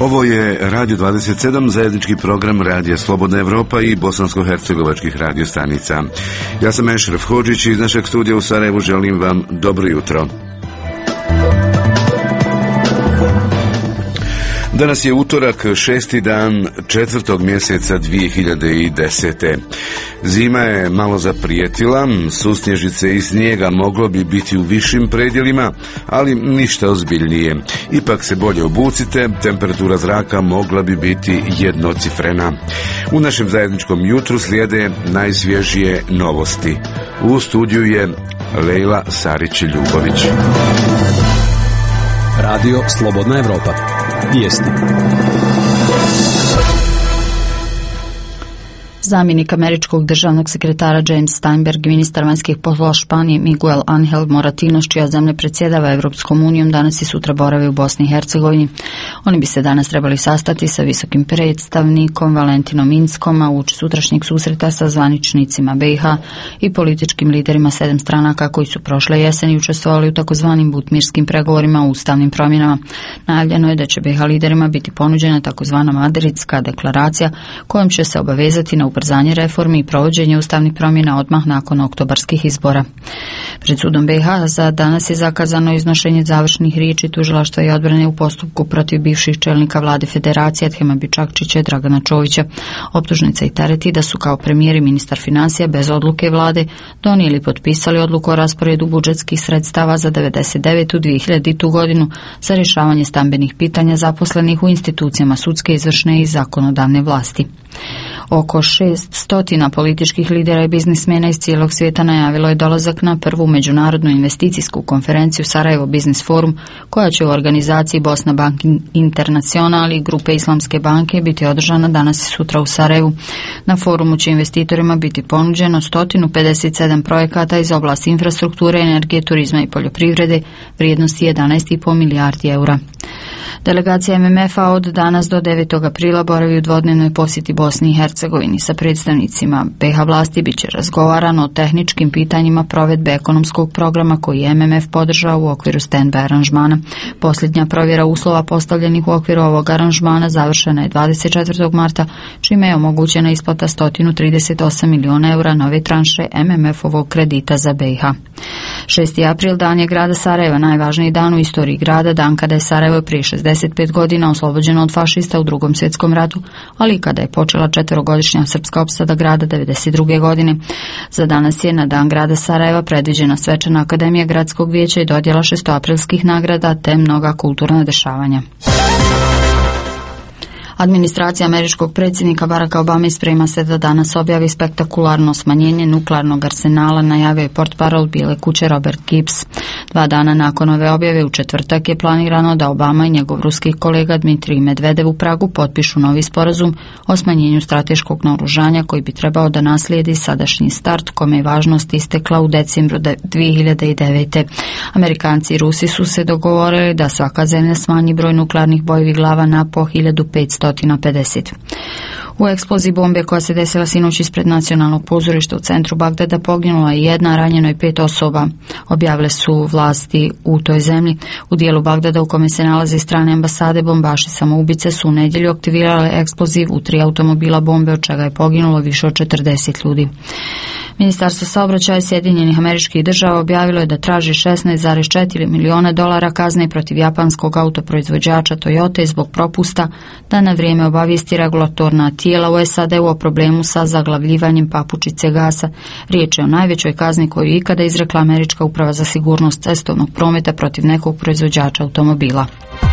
Ovo je Radio 27, zajednički program Radija Slobodna Evropa i bosansko-hercegovačkih radiostanica. Ja sam Ešref Hodžić i iz našeg studija u Sarajevu želim vam dobro jutro. Danas je utorak, 6. dan 4. mjeseca 2010. Zima je malo zaprijetila, susnježice i snijega moglo bi biti u višim predjelima, ali ništa ozbiljnije. Ipak se bolje obucite, temperatura zraka mogla bi biti jednocifrena. U našem zajedničkom jutru slijede najsvježije novosti. U studiju je Lejla Sarić-Ljubović. Radio Slobodna Evropa. Vijesti. Zamjenik američkog državnog sekretara James Steinberg i ministar vanjskih poslova Španije Miguel Angel Moratinos, čija zemlja predsjedava Europskom unijom, danas i sutra borave u Bosni i Hercegovini. Oni bi se danas trebali sastati sa visokim predstavnikom Valentinom Inskom, a uoči sutrašnjeg susreta sa zvaničnicima BiH i političkim liderima 7 stranaka koji su prošle jeseni učestvovali u takozvanim butmirskim pregovorima o ustavnim promjenama. Najavljeno je da će BiH liderima biti ponuđena takozvana Madridska deklaracija kojom će se obavezati na ubrzanje reformi i provođenje ustavnih promjena odmah nakon oktobarskih izbora. Pred sudom BiH za danas je zakazano iznošenje završnih riječi tužilaštva i odbrane u postupku protiv bivših čelnika vlade Federacije Adhema Čakčića i Dragana Čovića. Optužnica i tereti da su kao premijer i ministar financija bez odluke vlade donijeli i potpisali odluku o rasporedu budžetskih sredstava za 99. 2000. godinu za rješavanje stambenih pitanja zaposlenih u institucijama sudske, izvršne i zakonodavne vlasti. Oko 600 političkih lidera i biznismena iz cijelog svijeta najavilo je dolazak na prvu međunarodnu investicijsku konferenciju Sarajevo Business Forum, koja će u organizaciji Bosna Bank International i grupe Islamske banke biti održana danas i sutra u Sarajevu. Na forumu će investitorima biti ponuđeno 157 projekata iz oblasti infrastrukture, energije, turizma i poljoprivrede vrijednosti 11,5 milijardi eura. Delegacija MMF-a od danas do 9. aprila boravi u dvodnevnoj posjeti Bosni i Hercegovini. Sa predstavnicima BiH vlasti bit će razgovarano o tehničkim pitanjima provedbe ekonomskog programa koji je MMF podržao u okviru stand-by aranžmana. Posljednja provjera uslova postavljenih u okviru ovog aranžmana završena je 24. marta, čime je omogućena isplata 138 milijuna eura nove tranše MMF-ovog kredita za BiH. 6. april dan je grada Sarajeva, najvažniji dan u istoriji grada, dan kada je Sarajevo prije 65 godina oslobođeno od fašista u Drugom svjetskom ratu, ali i kada je počela 4-godišnja srpska opsada grada 92. godine. Za danas je na dan grada Sarajeva predviđena svečana akademija gradskog vijeća i dodjela 6-aprilskih nagrada te mnoga kulturna dešavanja. Administracija američkog predsjednika Baracka Obame sprema se da danas objavi spektakularno smanjenje nuklearnog arsenala, najavio je portparol Bijele kuće Robert Gibbs. 2 dana nakon ove objave u četvrtak je planirano da Obama i njegov ruski kolega Dmitrij Medvedev u Pragu potpišu novi sporazum o smanjenju strateškog naoružanja koji bi trebao da naslijedi sadašnji start kome je važnost istekla u decembru 2009. Amerikanci i Rusi su se dogovorili da svaka zemlja smanji broj nuklearnih bojevih glava na po 1550. U eksploziji bombe koja se desila sinoć ispred nacionalnog pozorišta u centru Bagdada poginula je 1, ranjeno je 5 osoba, objavile su vlasti u toj zemlji. U dijelu Bagdada u kome se nalaze strane ambasade bombaši samoubice su u nedjelju aktivirale eksploziv u 3 automobila bombe, od čega je poginulo više od 40 ljudi. Ministarstvo saobraćaja Sjedinjenih Američkih Država objavilo je da traži $16,4 milijuna kazne protiv japanskog autoproizvođača Toyota zbog propusta da na vrijeme obavijesti regulatorna tijela u SAD-u o problemu sa zaglavljivanjem papučice gasa. Riječ je o najvećoj kazni koju je ikada izrekla Američka uprava za sigurnost cestovnog prometa protiv nekog proizvođača automobila.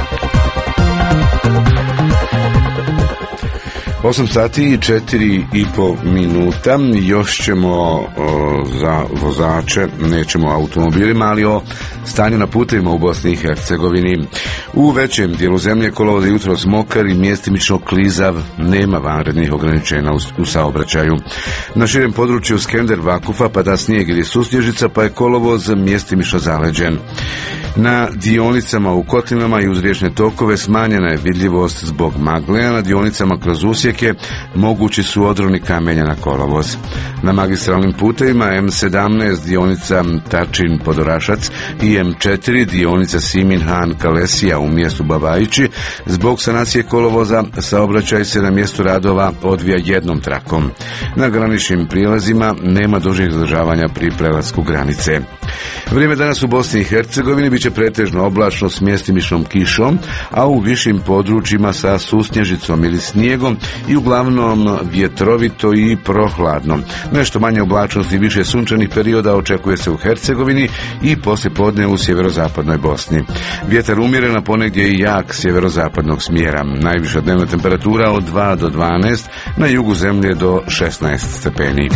8 sati i 4,5 minuta. Još ćemo za vozače, nećemo automobilima, ali o stanju na putevima u Bosni i Hercegovini. U većem dijelu zemlje kolovoz je jutros mokar i mjestimično klizav, nema vanrednih ograničenja u saobraćaju. Na širem području Skender Vakufa pada snijeg ili susnježica, pa je kolovoz mjestimično zaleđen. Na dionicama u kotlinama i uz riječne tokove smanjena je vidljivost zbog magle, a na dionicama kroz usjeke mogući su odroni kamenja na kolovoz. Na magistralnim putevima M17 dionica Tačin-Podorašac i M4 dionica Simin-Han-Kalesija u mjestu Babajići zbog sanacije kolovoza saobraćaj se na mjestu radova odvija jednom trakom. Na graničnim prijelazima nema dužih zadržavanja pri prelasku granice. Vrijeme danas u Bosni i Hercegovini biće pretežno oblačno s mjestimičnom kišom, a u višim područjima sa susnježicom ili snijegom i uglavnom vjetrovito i prohladno. Nešto manje oblačnosti i više sunčanih perioda očekuje se u Hercegovini i poslijepodne u sjeverozapadnoj Bosni. Vjetar umjeren, a ponegdje i jak sjeverozapadnog smjera. Najviša dnevna temperatura od 2 do 12, na jugu zemlje do 16 stepeni.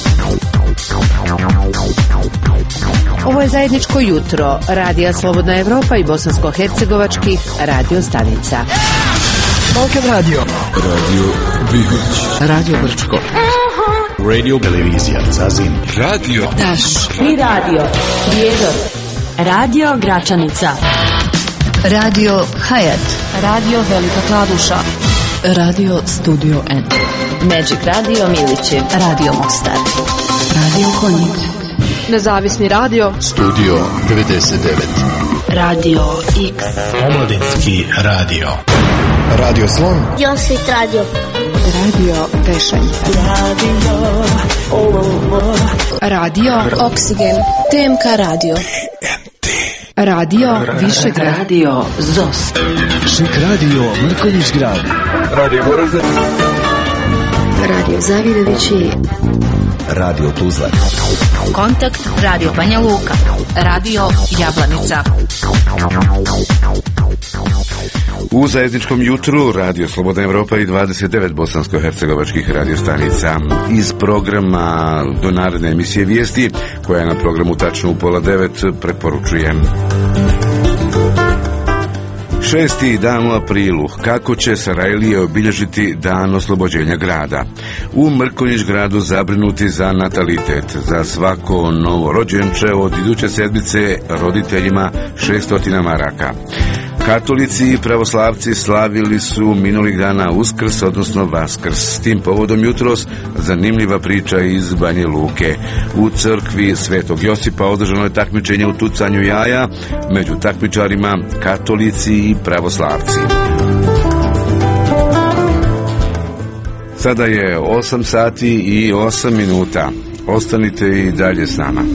Ovo je zajedničko jutro Radija Slobodna Evropa i bosansko-hercegovačkih radio stanica. Balkan Radio. Radio Bihać. Radio Brčko. Radio Televizija Zazin. Radio Daš. I radio Prijedor. Radio Gračanica. Radio Hayat. Radio Velika Kladuša. Radio Studio N. Magic Radio Milići. Radio Mostar. Radio Konjic. Nezavisni radio. Studio 99. Radio X. Omladinski radio. Radio Slon. Josvit radio. Radio Pešanica. Radio Oksigen. TMK radio. Radio Višegrad. Radio ZOS. Šik radio Mrkonjić grad. Radio Goražde. Radio Zavidovići. Radio Tuzla. Kontakt Radio Banja Luka. Radio Jablanica. U zajedničkom jutru Radio Slobodna Evropa i 29 bosansko-hercegovačkih radiostanica. Iz programa do naredne emisije Vijesti, koja je na programu tačno u 8:30, preporučujem. 6. dan u aprilu. Kako će Sarajlije obilježiti dan oslobođenja grada? U Mrkonjić gradu zabrinuti za natalitet. Za svako novo rođenče od iduće sedmice roditeljima 600 maraka. Katolici i pravoslavci slavili su minulih dana Uskrs, odnosno Vaskrs. S tim povodom jutros zanimljiva priča iz Banje Luke. U crkvi Svetog Josipa održano je takmičenje u tucanju jaja, među takmičarima katolici i pravoslavci. Sada je 8 sati i 8 minuta. Ostanite i dalje s nama.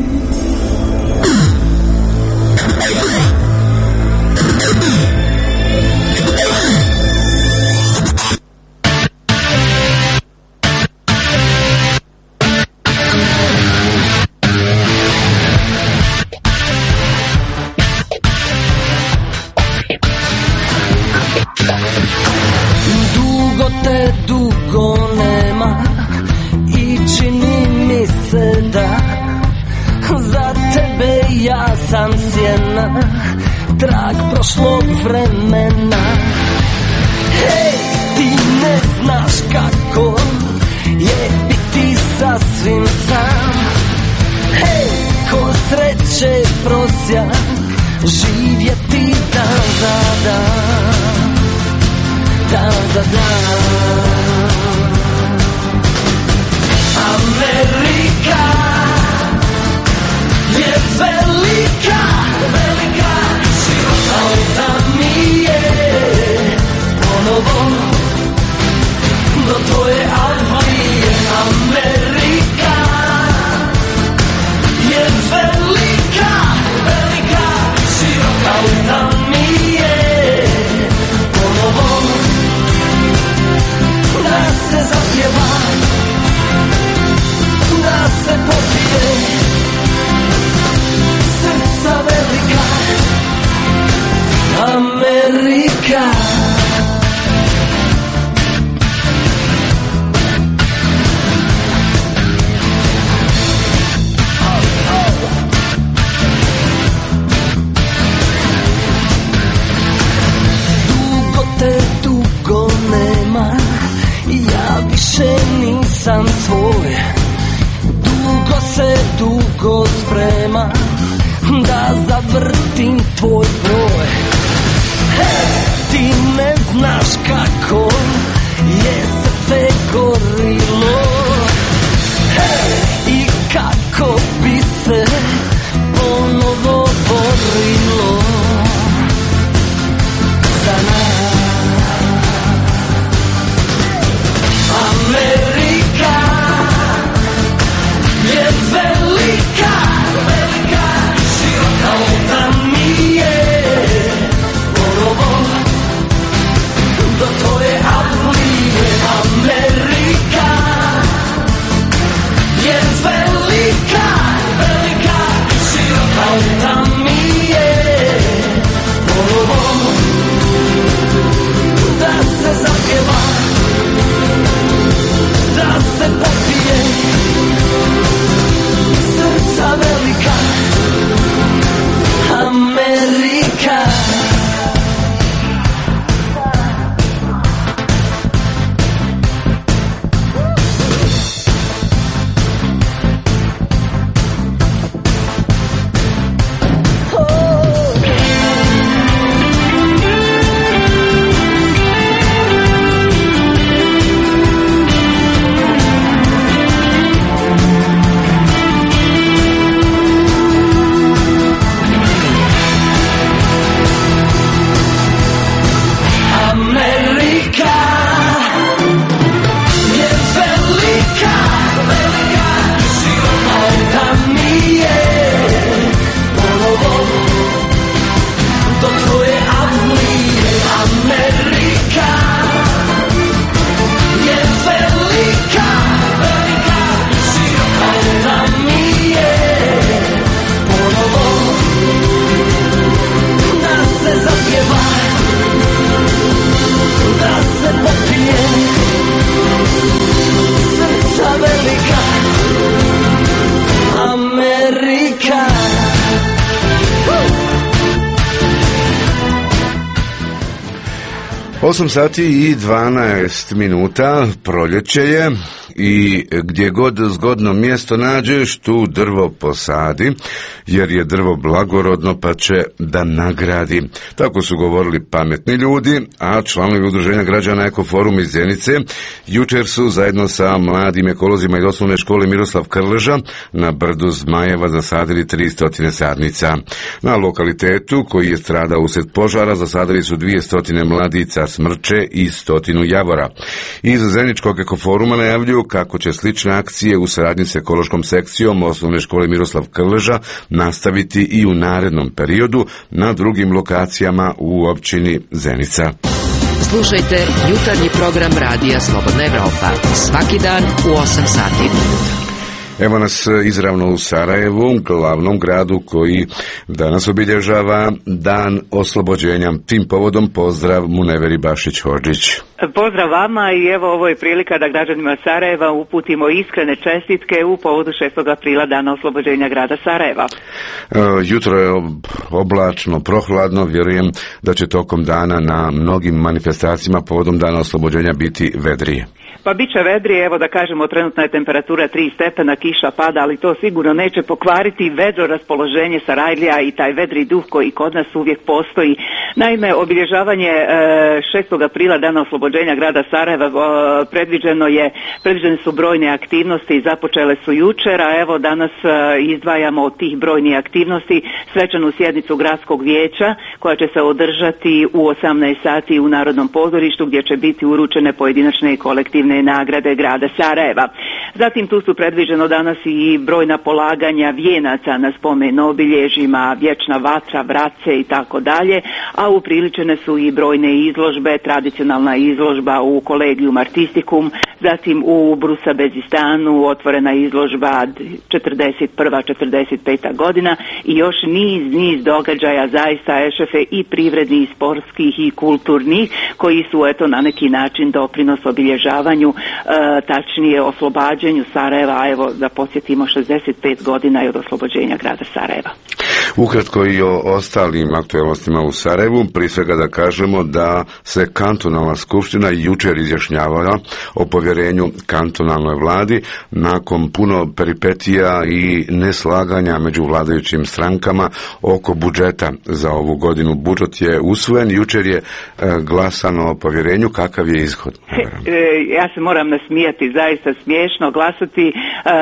Dugo nema i čini mi se da za tebe ja sam sjena, trag prošlog vremena. Hej, ti ne znaš kako je biti sasvim sam. Hej, ko sreće prosja, živjeti dan za dan, dan za dan. Amerika je velika, velika, široka, da mi je ponovo do tvoje Alfije. Amerika je velika, velika, široka, da mi je ponovo da se zapjeva, da se popije, srca velika, Amerika. Dugo te dugo nema, ja više nisam svoj. Dugo se dugo sprema da zavrtim tvoj broj. Ti ne znaš kako je srce gorilo i kako bi se ponovo borilo za nas. Amerika je velika, velika, široka, da mi je porovo do tvoje Avlije. Amerika je velika, velika, široka, da mi je porovo da se zapjeva, da se popije, srca velika, Amerika. 8 sati i 12 minuta, proljeće je i gdje god zgodno mjesto nađeš, tu drvo posadi, jer je drvo blagorodno pa će da nagradi. Tako su govorili pametni ljudi, a članovi udruženja građana Ekoforum iz Zenice jučer su zajedno sa mladim ekolozima iz osnovne škole Miroslav Krleža na brdu Zmajeva zasadili 300 sadnica. Na lokalitetu koji je stradao usred požara zasadili su 200 mladica smrče i 100 javora. Iz Zeničkog Ekoforuma najavljuju kako će slične akcije u saradnji s ekološkom sekcijom osnovne škole Miroslav Krleža nastaviti i u narednom periodu na drugim lokacijama u općini Zenica. Slušajte jutarnji program Radija Slobodna Evropa svaki dan u 8 sati. Evo nas izravno u Sarajevu, glavnom gradu koji danas obilježava Dan oslobođenja. Tim povodom pozdrav Muneveri Bašić-Hodžić. Pozdrav vama i evo ovo je prilika da građanima Sarajeva uputimo iskrene čestitke u povodu 6. aprila Dana oslobođenja grada Sarajeva. Jutro je oblačno, prohladno, vjerujem da će tokom dana na mnogim manifestacijama povodom Dana oslobođenja biti vedrije. Pa bit će vedrije, evo da kažemo trenutna je temperatura 3 stepena, kiša pada, ali to sigurno neće pokvariti vedro raspoloženje Sarajlija i taj vedri duh koji kod nas uvijek postoji. Naime, obilježavanje 6. aprila Dana oslobođenja grada Sarajeva predviđene su brojne aktivnosti i započele su jučer, a evo danas izdvajamo od tih brojnih aktivnosti svečanu sjednicu gradskog vijeća koja će se održati u 18 sati u Narodnom pozorištu gdje će biti uručene pojedinačne i kolektivne nagrade grada Sarajeva. Zatim tu su predviđeno danas i brojna polaganja vijenaca na spomen obilježjima, vječna vatra, vrace i tako dalje, a upriličene su i brojne izložbe, tradicionalna izložba u Collegium Artisticum, zatim u Brusabezistanu otvorena izložba 41-45 godina i još niz događaja zaista Ešefe i privrednih, i sportskih i kulturnih koji su eto na neki način doprinos obilježavanju, tačnije oslobađanju Sarajeva, a evo da podsjetimo 65 godina je od oslobođenja grada Sarajeva. Ukratko i o ostalim aktualnostima u Sarajevu, prije svega da kažemo da se kantonalna skupština jučer izjašnjavala o povjerenju kantonalnoj vladi nakon puno peripetija i neslaganja među vladajućim strankama oko budžeta za ovu godinu. Budžet je usvojen, jučer je glasano o povjerenju. Kakav je ishod? Ja se moram nasmijati, zaista smiješno glasati.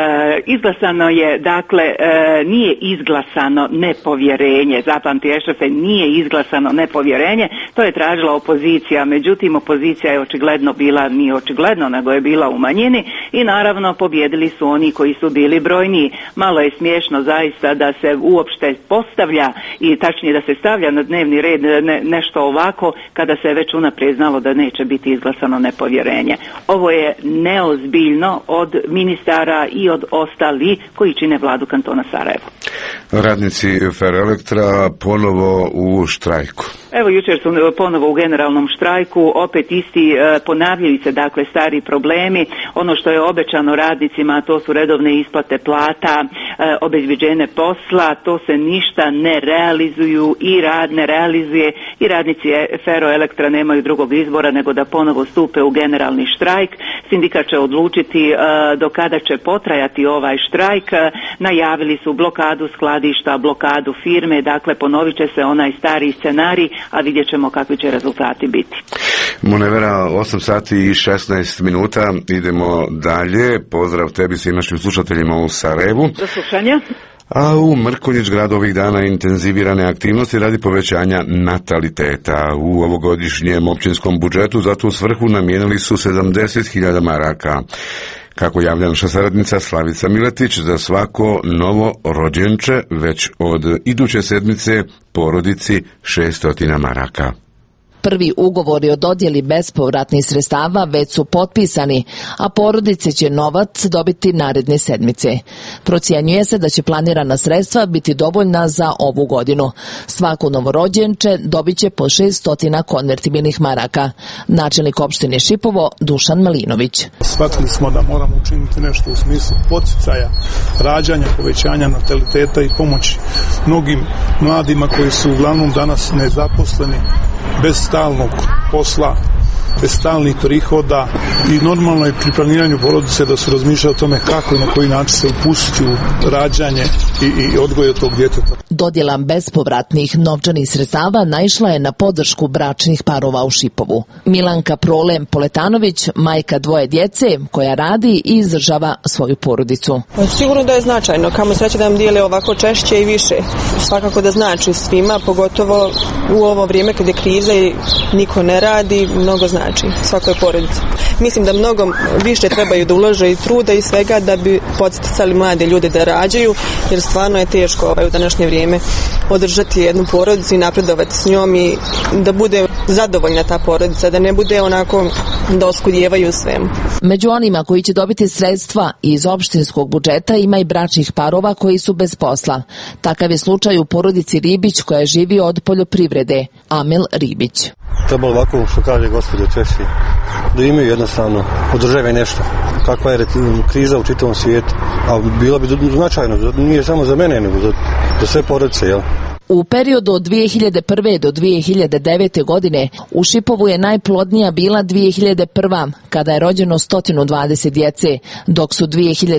Izglasano je, dakle, nije izglasano nepovjerenje. Zapamti, Ešrefe, nije izglasano nepovjerenje. To je tražila opozicija. Međutim, opozicija je očigledno bila, nije očigledno, nego je bila u manjini i naravno pobjedili su oni koji su bili brojniji. Malo je smiješno zaista da se uopšte postavlja i tačnije da se stavlja na dnevni red nešto ovako kada se već unaprijed znalo da neće biti izglasano nepovjerenje. Ovo je neozbiljno od ministara i od ostali koji čine vladu kantona Sarajevo. Radnici Ferroelektra ponovo u štrajku. Evo, jučer su ponovo u generalnom štrajku, opet isti, ponavljaju se dakle stari problemi. Ono što je obećano radnicima, to su redovne isplate plata, obezbeđenje posla, to se ništa ne realizuju i ne realizuje i radnici Ferroelektra nemaju drugog izbora nego da ponovo stupe u generalni štrajk. Sindikat će odlučiti do kada će potrajati ovaj štrajk. Najavili su blokadu skladišta, blokadu firme, dakle ponovit će se onaj stari scenarij, a vidjet ćemo kakvi će rezultati biti. Monevera, 8 sati i 16 minuta, idemo dalje. Pozdrav tebi, svim našim slušateljima u Sarajevu. Do slušanja. A u Mrkonjić gradu ovih dana intenzivirane aktivnosti radi povećanja nataliteta. U ovogodišnjem općinskom budžetu za tu svrhu namijenili su 70.000 maraka. Kako javlja naša saradnica Slavica Miletić, za svako novo rođenče već od iduće sedmice porodici 600 maraka. Prvi ugovori o dodjeli bespovratnih sredstava već su potpisani, a porodice će novac dobiti naredne sedmice. Procjenjuje se da će planirana sredstva biti dovoljna za ovu godinu. Svako novorođenče dobit će po 600 konvertibilnih maraka. Načelnik opštine Šipovo Dušan Malinović. Shvatili smo da moramo učiniti nešto u smislu podsticaja, rađanja, povećanja nataliteta i pomoći mnogim mladima koji su uglavnom danas nezaposleni, bez stalnog posla, bez stalnih prihoda i normalno je pri planiranju porodice da su razmišljali o tome kako i na koji način se upustiti u rađanje i odgoj tog djeteta. Dodjela bespovratnih novčanih sredstava naišla je na podršku bračnih parova u Šipovu. Milanka Prolem Poletanović, majka dvoje djece, koja radi i izdržava svoju porodicu. Sigurno da je značajno, kamo sreće da nam dijele ovako češće i više. Svakako da znači svima, pogotovo u ovo vrijeme kad je kriza i niko ne radi, mnogo znači svakoj porodici. Mislim da mnogo više trebaju da ulože i truda i svega da bi podsticali mlade ljude da rađaju, jer stvarno je teško u današnje vrijeme održati jednu porodicu i napredovati s njom i da bude zadovoljna ta porodica, da ne bude onako da oskudijevaju svemu. Među onima koji će dobiti sredstva iz opštinskog budžeta ima i bračnih parova koji su bez posla. Takav je slučaj u porodici Ribić koja živi od poljoprivrede. Amel Ribić. Trebalo ovako, što kaže gospođa Česi, da imaju jednostavno održave nešto. Kakva je kriza u čitavom svijetu, a bilo bi značajno, nije samo za mene, nego za sve porodice, jel? U periodu od 2001. do 2009. godine u Šipovu je najplodnija bila 2001. kada je rođeno 120 djece, dok su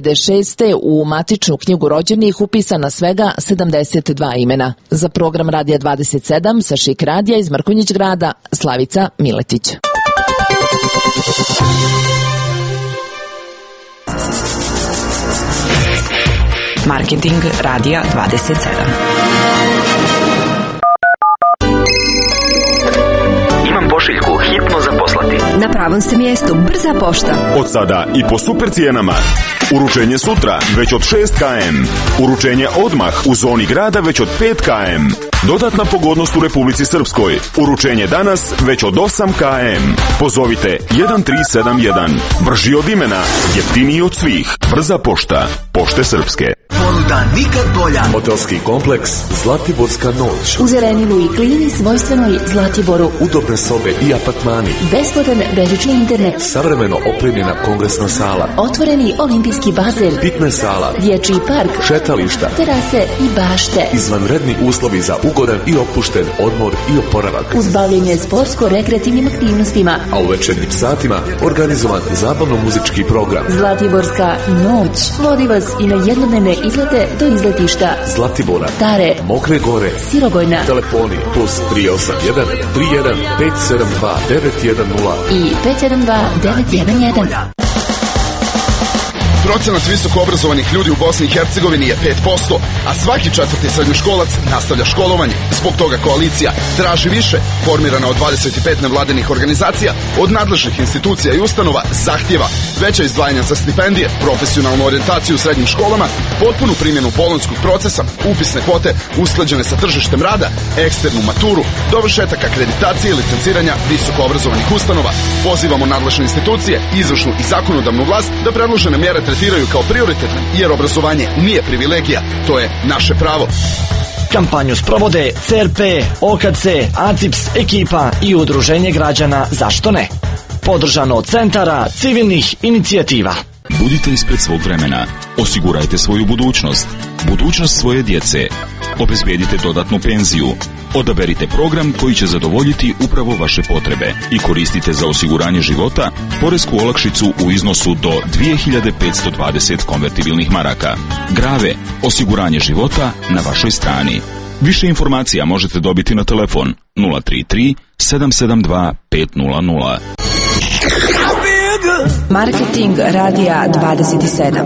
2006. u matičnu knjigu rođenih upisana svega 72 imena. Za program Radija 27 sa Šik radija iz Mrkonjić grada, Slavica Miletić. Marketing Radija 27. Pošiljku hitno zaposlati. Na pravom ste mjestu, brza pošta. Od sada i po super cijenama. Uručenje sutra već od 6 km. Uručenje odmah u zoni grada već od 5 km. Dodatna pogodnost u Republici Srpskoj. Uručenje danas već od 8 km. Pozovite 1371. Brži od imena, jeftiniji od svih. Brza pošta. Pošte Srpske. da nikad bolja. Hotelski kompleks Zlatiborska noć. U Zelenilu i klimi svojstvenoj Zlatiboru. Udobne sobe i apartmani. Besplatan bežični internet. Savremeno opremljena kongresna sala. Otvoreni olimpijski bazen. Fitness sala. Dječji park. Šetališta. Terase i bašte. Izvanredni uslovi za ugodan i opušten odmor i oporavak. Uz bavljenje sportsko-rekreativnim aktivnostima. A u večernjim satima organizovan zabavno-muzički program. Zlatiborska noć vodi vas i na jednodnevne izlete do izletišta Zlatibora, Tare, Mokre Gore, Sirogojna. Telefoni +381 31 572 910 i 572 911. Procenat visoko obrazovanih ljudi u Bosni i Hercegovini je 5%, a svaki četvrti srednjoškolac nastavlja školovanje. Zbog toga koalicija traži više, formirana od 25 nevladinih organizacija, od nadležnih institucija i ustanova zahtjeva veća izdvajanja za stipendije, profesionalnu orijentaciju u srednjim školama, potpunu primjenu bolonjskog procesa, upisne kvote usklađene sa tržištem rada, eksternu maturu, dovršetak akreditacije i licenciranja visoko obrazovanih ustanova. Pozivamo nadležne institucije, izvršnu i zakonodavnu vlast da predložene mjere tretiraju kao prioritetne, jer obrazovanje nije privilegija, to je naše pravo. Kampanju sprovode CRP, OKC, ACIPS, ekipa i udruženje građana Zašto ne? Podržano od centara civilnih inicijativa. Budite ispred svog vremena. Osigurajte svoju budućnost. Budućnost svoje djece. Obezbedite dodatnu penziju. Odaberite program koji će zadovoljiti upravo vaše potrebe i koristite za osiguranje života poresku olakšicu u iznosu do 2520 konvertibilnih maraka. Grave, osiguranje života na vašoj strani. Više informacija možete dobiti na telefon 033 772 500. Marketing radija 27.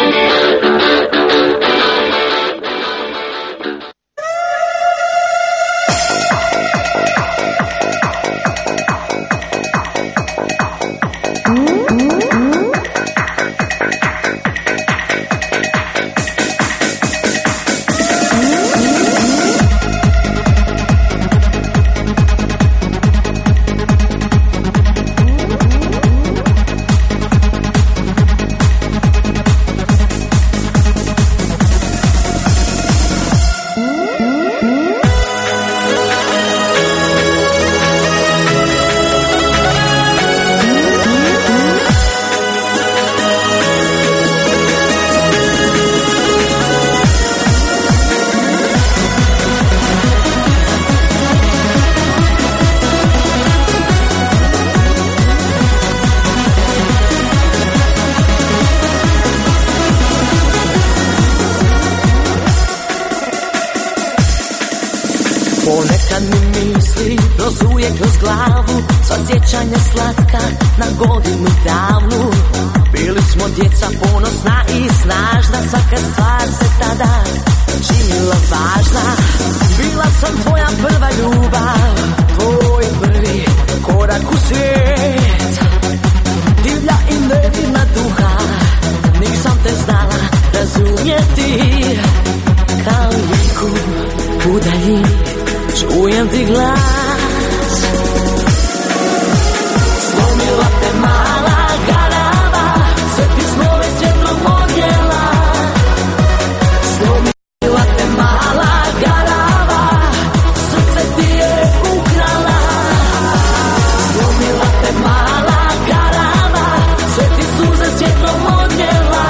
Ponekad mi misli prozuje kroz glavu, sva sjećanja slatka na godinu davnu. Bili smo djeca ponosna i snažna, svaka stvar se tada činila važna. Bila sam tvoja prva ljubav, tvoj prvi korak u svijet. Divlja i nevina duha, nisam te znala razumjeti. Kao viku u daljini čujem ti glas. Slomila te mala garava, sve ti snove svjetlom odjela. Slomila te mala garava, srce ti je ukrala. Slomila te mala garava, sve ti suze svjetlom odjela.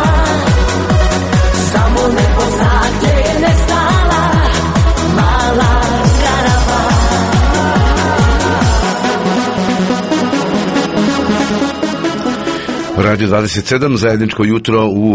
Samo nebo za te je nestala mala. Radio 27, zajedničko jutro u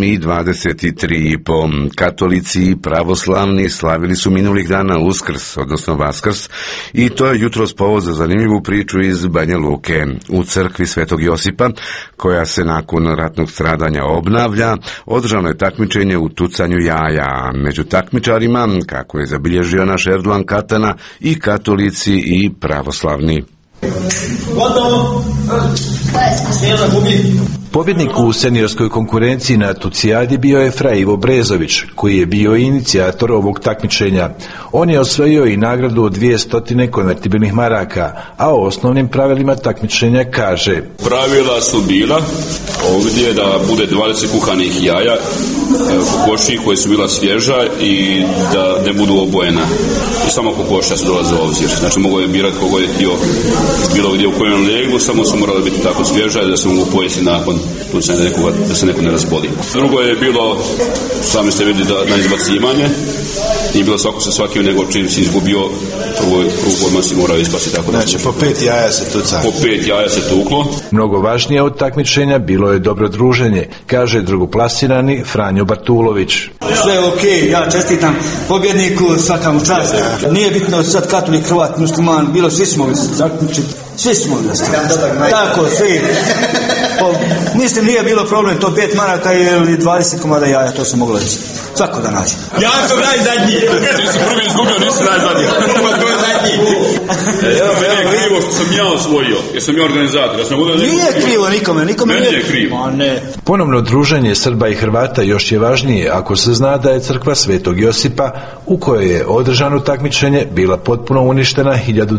8:23. Katolici i pravoslavni slavili su minulih dana Uskrs, odnosno Vaskrs, i to je jutros povod za zanimljivu priču iz Banja Luke. U crkvi Svetog Josipa, koja se nakon ratnog stradanja obnavlja, održano je takmičenje u tucanju jaja. Među takmičarima, kako je zabilježio naš Erdogan Katana, i katolici i pravoslavni. Gotovo. Snijela gubi. Pobjednik u seniorskoj konkurenciji na Tucijadi bio je Fra Ivo Brezović, koji je bio inicijator ovog takmičenja. On je osvojio i nagradu od 200 konvertibilnih maraka, a o osnovnim pravilima takmičenja kaže: Pravila su bila ovdje da bude 20 kuhanih jaja, kokoši koje su bila svježa i da ne budu obojena. I samo kokoša su dolaze u obzir. Znači mogo je birati kogo je htio, bilo gdje u kojem leglu, samo su morali biti tako svježa i da se mogu pojesti nakon da se neko ne razboli. Drugo je bilo, sami ste vidjeli, na izbacivanje. Nije bilo svako sa svakim, nego čim si izgubio krug odmah si morao ispasti, tako da. Znači po 5 jaja se tuca. Po 5 jaja se tuklo. Mnogo važnije od takmičenja bilo je dobro druženje, kaže drugoplasirani Franjo Bartulović. Sve je okej, ja čestitam pobjedniku, svaka mu čast. Nije bitno sad katolik, Hrvat, musliman, bilo, svi smo mogli se takmičiti. Svi smo mogli se. Tako, svi. Mislim, nije bilo problem, to 5 maraka ili 20 komada jaja, to se moglo reći. Svako da nađe. Ja to najzadnji. Ti si prvi izgubio, nisi najzadnji. To je zadnji. Mene je krivo što sam ja osvojio, jer sam ja organizator. Nije krivo nikome nije krivo. Ponovno druženje Srba i Hrvata još je važnije ako se zna da je crkva Svetog Josipa, u kojoj je održano takmičenje, bila potpuno uništena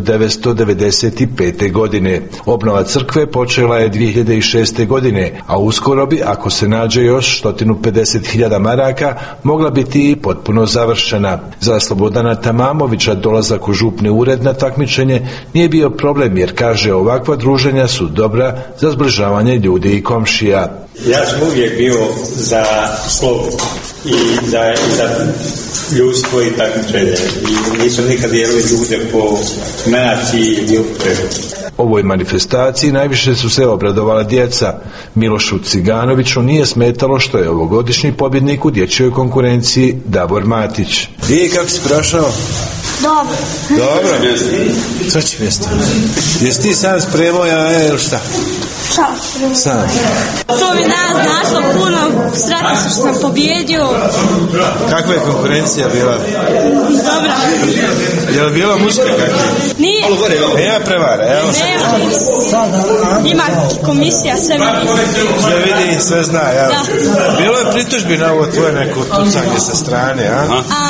1995. godine. Obnova crkve počela je 2006. godine, a uskoro bi, ako se nađe još 150.000 maraka, mogla biti i potpuno završena. Za Slobodana Tamamovića dolazak u župni ured na takmičenje nije bio problem, jer kaže ovakva druženja su dobra za zbližavanje ljudi i komšija. Ja sam uvijek bio za slobodu i za ljudstvo i takmičenje i nisam nikad dijelio ljude po naciji ili upotrebu. Ovoj manifestaciji najviše su se obradovala djeca. Milošu Ciganoviću nije smetalo što je ovogodišnji pobjednik u dječjoj konkurenciji Davor Matić. I kako si prošao? Dobro. Dobro? Što će mjesto? Jesi ti sam spremao jaja ili šta? Sam. To mi danas našlo puno, sretno što sam pobjedio. Kakva je konkurencija bila? Dobra. Je li bila muška kakva? Nije. Ja prevara, evo. Ima komisija, sve vidi. Sve vidi, sve zna, evo. Da. Bilo je pritužbi na ovo tvoje neko tucanje sa strane, a?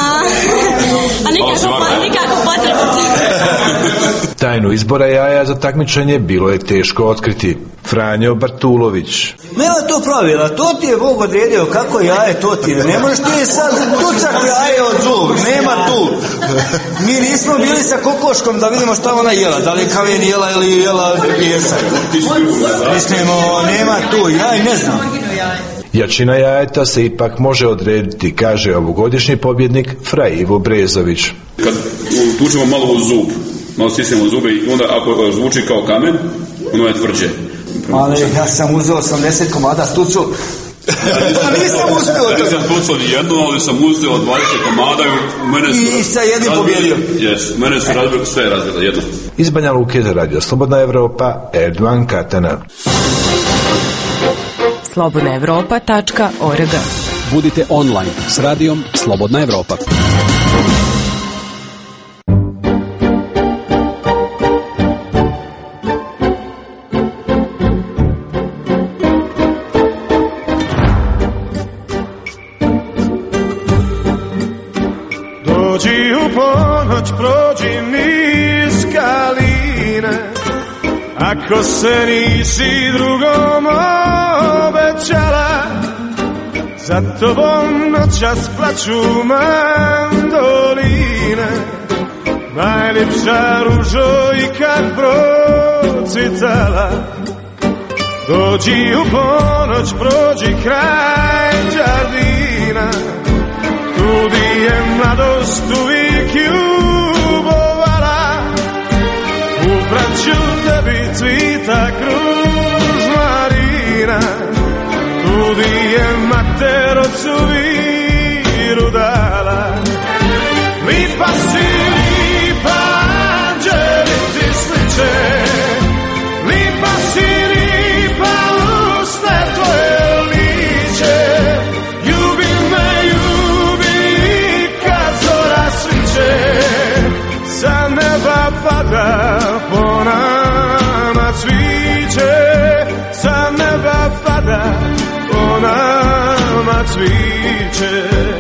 Nikako potrebno. Tajnu izbora jaja za takmičenje bilo je teško otkriti. Franjo Bartulović. Nema to pravila, to ti je Bog odredio kako jaje, to ti je. Ne možeš ti sad tucak jaje od zub, nema tu. Mi nismo bili sa kokoškom da vidimo šta ona jela, da li je kaven jela ili jela pjesak. Mislimo, nema tu, ja i ne znam. Jačina jajeta se ipak može odrediti, kaže ovogodišnji pobjednik Fra Ivo Brezović. Kad tučemo malo u zub, malo stisnemo u zube i onda ako zvuči kao kamen, ono je tvrđe. Ali ja sam uzeo 80 komada stucu. Nisam uspio. Ja nisam tucao ni jednu, ali sam uzeo 20 komada i sa jednim pobjedio. Yes, mene su razbili, sve je razbilo, jedno. Iz Banja Luke za Radio Slobodna Evropa, Erdogan Katana. slobodnaevropa.org. Budite online s radijom Slobodna Evropa. Dođi u ponoć, prođi niz kaline, ako se nisi drugom obećala, za tobom noćas plaću mandoline, najljepša ružo i kad procitala. Dođi u ponoć, prođi kraj Đardina, tu di je mladost uvijek ljubovala, upraću tebi cvita kružmarina, tu di je mater ocu viru dala. Lipa si, lipa, anđeli ti sliče, lipa si, lipa, usne tvoje liče, ljubi me, ljubi kad zora sviće, sa neba pada po nama cviće, sa neba pada cviće.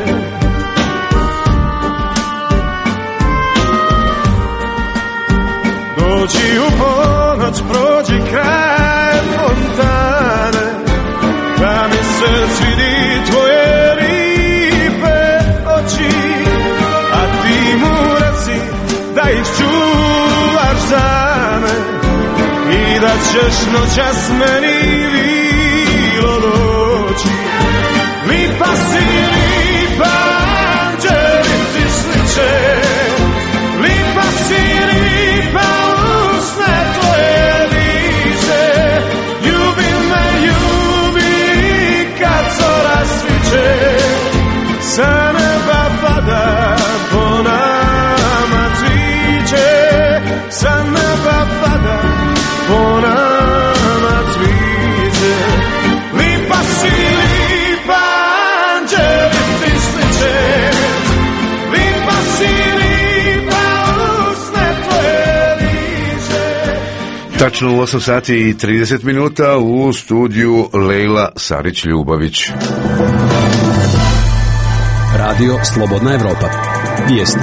Dođi u ponoć, prođi kraj fontane, da mi se svidi tvoje lipe oči, a ti mu reci da ih čuvaš za me i da ćeš noćas meni vilo doći. Lipa si, lipa, anđelici sliče, lipa si, lipa, usne tvoje lice, ljubi me, ljubi kad zora sviće, sa neba pada po nama cviće, sa neba pada po nama cviće. Lipa si, lipa, anđelici sliče, lipa si, lipa, usne tvoje lice. Tačno u 8 sati i 30 minuta u studiju Lejla Sarić-Ljubović. Radio Slobodna Evropa. Vijesti.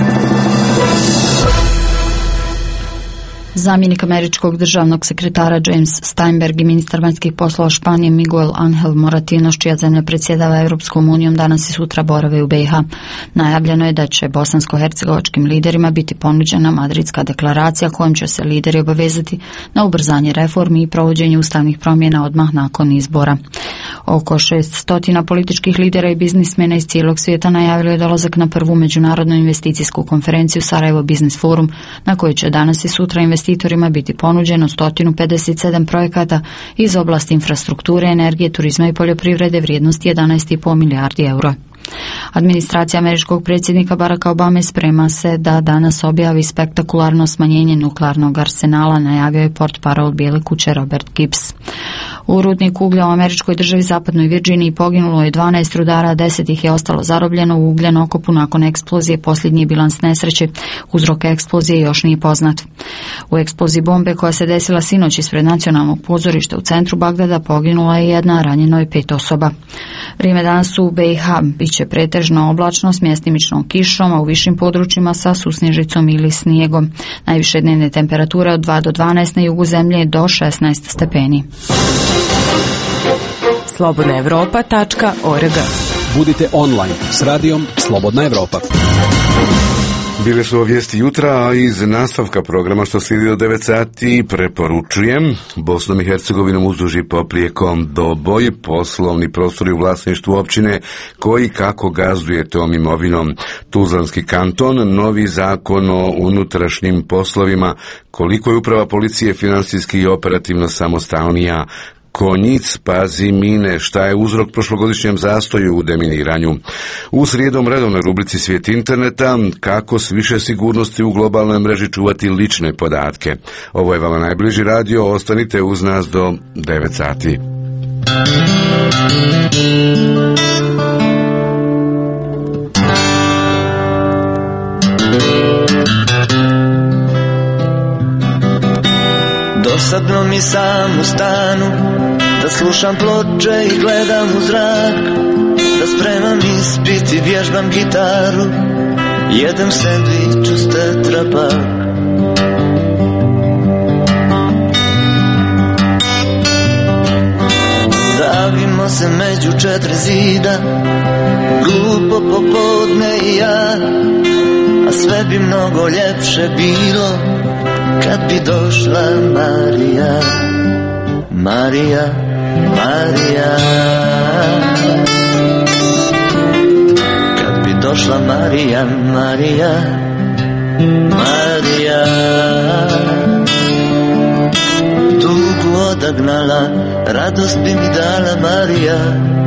Zamjenik američkog državnog sekretara James Steinberg i ministar vanjskih poslova Španije Miguel Angel Moratinos, čija zemlja predsjedava Europskom unijom, danas i sutra borave u BiH. Najavljeno je da će bosansko-hercegovačkim liderima biti ponuđena Madridska deklaracija kojom će se lideri obavezati na ubrzanje reformi i provođenje ustavnih promjena odmah nakon izbora. Oko 600 političkih lidera i biznismena iz cijelog svijeta najavilo je dolazak na prvu međunarodnu investicijsku konferenciju Sarajevo Business Forum, na kojoj će danas i sutra investitorima biti ponuđeno 157 projekata iz oblasti infrastrukture, energije, turizma i poljoprivrede vrijednosti 11,5 milijardi eura. Administracija američkog predsjednika Baracka Obame sprema se da danas objavi spektakularno smanjenje nuklearnog arsenala, najavio je portparol Bijele kuće Robert Gibbs. U rudniku uglja u američkoj državi Zapadnoj Virginiji poginulo je 12 rudara, 10 ih je ostalo zarobljeno u ugljen okopu nakon eksplozije. Posljednji bilans nesreće. Uzrok eksplozije još nije poznat. U eksploziji bombe koja se desila sinoć ispred nacionalnog pozorišta u centru Bagdada poginula je jedna, ranjeno je 5 osoba. Vrijeme danas u BiH biće pretežno oblačno s mjestimičnom kišom, a u višim područjima sa susnježicom ili snijegom. Najviše dnevne temperature od 2 do 12, na jugu zemlje do 16 stepeni. slobodnaevropa.org. Budite online s radijom Slobodna Evropa. Bile su vijesti jutra, a iz nastavka programa što slijedi do 9 sati preporučujem Bosnom i Hercegovinom uzduž i poprijekom Doboj, poslovni prostori u vlasništvu općine koji kako gazduje tom imovinom. Tuzlanski kanton, novi zakon o unutrašnjim poslovima, koliko je uprava policije financijski i operativno samostalnija. Konjic, pazi mine, šta je uzrok prošlogodišnjem zastoju u deminiranju. U srijedom redovnoj rubrici Svijet interneta, kako s više sigurnosti u globalnoj mreži čuvati lične podatke. Ovo je vama najbliži radio, ostanite uz nas do 9 sati. Dosadno mi sam u stanu, da slušam ploče i gledam u zrak, da spremam ispit i vježbam gitaru, jedem sendvič uz Tetra Pak. Davimo se među 4 zida, glupo popodne i ja, a sve bi mnogo ljepše bilo kad bi došla Marija, Marija, Marija. Kad bi došla Marija, Marija, Marija. Tugu odagnala, radost bi mi dala Marija.